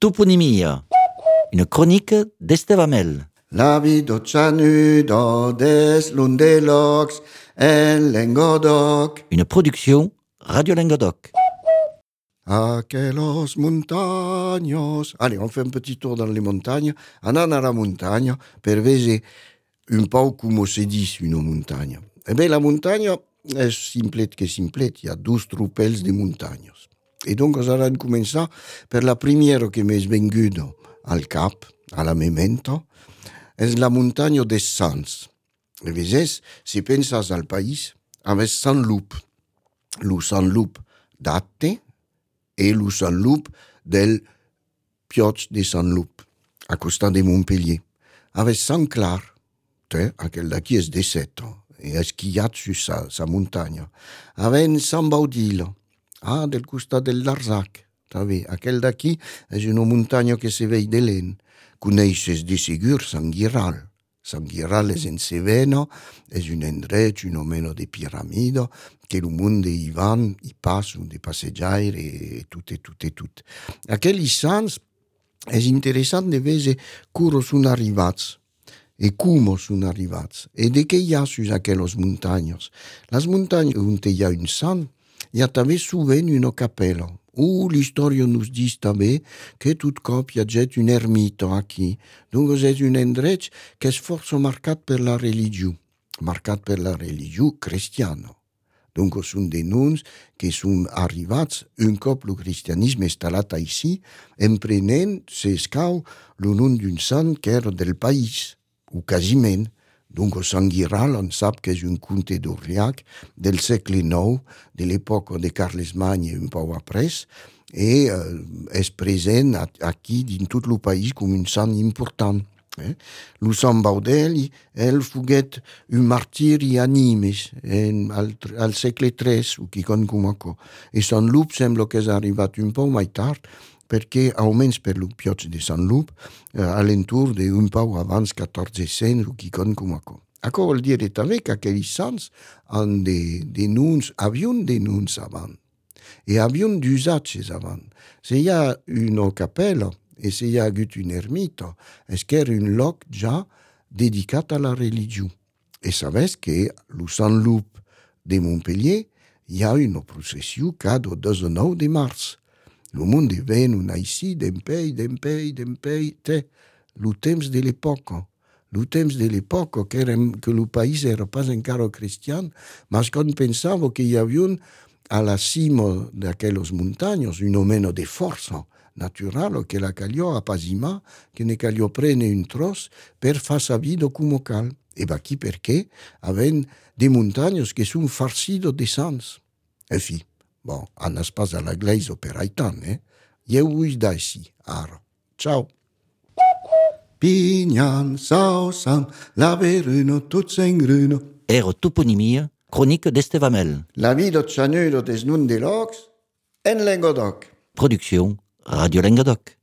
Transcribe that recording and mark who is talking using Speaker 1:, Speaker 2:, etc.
Speaker 1: toponymia, une chronique d'Estevamel.
Speaker 2: La vida chanudo des Lundelox en Languedoc.
Speaker 1: Une production Radio Languedoc.
Speaker 2: Aquellos montaños. Allez, on fait un petit tour dans les montagnes. Anant à la montagne per vese un peu come se dit une montagne. Eh bien, la montagne est simplet que simplet. Il y a 12 troupels de montagnes. Et donc, nous allons commencer per la première que m'est venguda al cap, a la memento, es la montagne des Sants. E veses, si pensas al país, aves San Loup. Lo San Loup d'Atte e lo San Loup del Pioch de San Loup, a costat de Montpellier. Aves San Clar, aquel d'aquí és de Seto, e esquiat sur sa montagne. Aven San Baudilo, del costat del Larzac, aquel d'aquí és una muntanya que se vei de l'en. Coneixes de segur Sant Guiral. Sant Guiral és en Ceveno, és un endret, un omeno de piramide, que el monde hi van, hi passen, de passejaire, e tot. Aquells sants és interessant de veure com són arribats, e com són arribats, e de què hi ha sur aquelles muntanyes. Les muntanyes on hi ha un sant, hi ha també sovint una capella, l'història nos diu també que tot cop hi ha un ermita aquí. Donc és un endret que és força marcat per la religió cristiana. Donc són des noms que són arribats un cop el cristianisme instal·lat així, emprenent s'escau el nom d'un sant que era del país, o quasiment. Donc Sant Guiral, on sap que és un comte d'Orliac del segle IX, de l'època de Carlesmany un peu après, et és present aquí dins tot el país com un sant important. Lo Sant Baudel, el foguet un martiri animes al segle III, o quicon com això. E Sant Loup sembla que és arribat un peu més tard, perquè, almenys per el Pioch de Sant Loup, a l'entour d'un peu abans 1400 o quicon com això. Això vol dir també que aquells sants han de noms, havien de noms avant, e havien d'usatges avant. Si hi ha una capella, e si hi ha hagut un ermita, és que era un lloc ja dedicat a la religió. E sabes que el Sant Loup de Montpellier hi ha una processió cada 19 de març. Le monde ven així d'empei, el temps de l'època. El temps de l'època que el país era pas encara cristian, mas quan pensava que hi havia a la cima d'aquelles muntanyes un omeno de força natural que la calió apazimar, que ne calió prene un tros per fa sa vida com cal. E aquí perquè havent de muntanyes que són farcides de sants. En fi, bon, anas pas a la gleisa per aitan, Eu us d'així, ara. Ciao. Pinyan, sausam, la veruno, tot s'engruno.
Speaker 1: Era toponymia, chronique d'Estevamel.
Speaker 2: La vida chanudo des Lundelox en Languedoc.
Speaker 1: Production Radio Languedoc.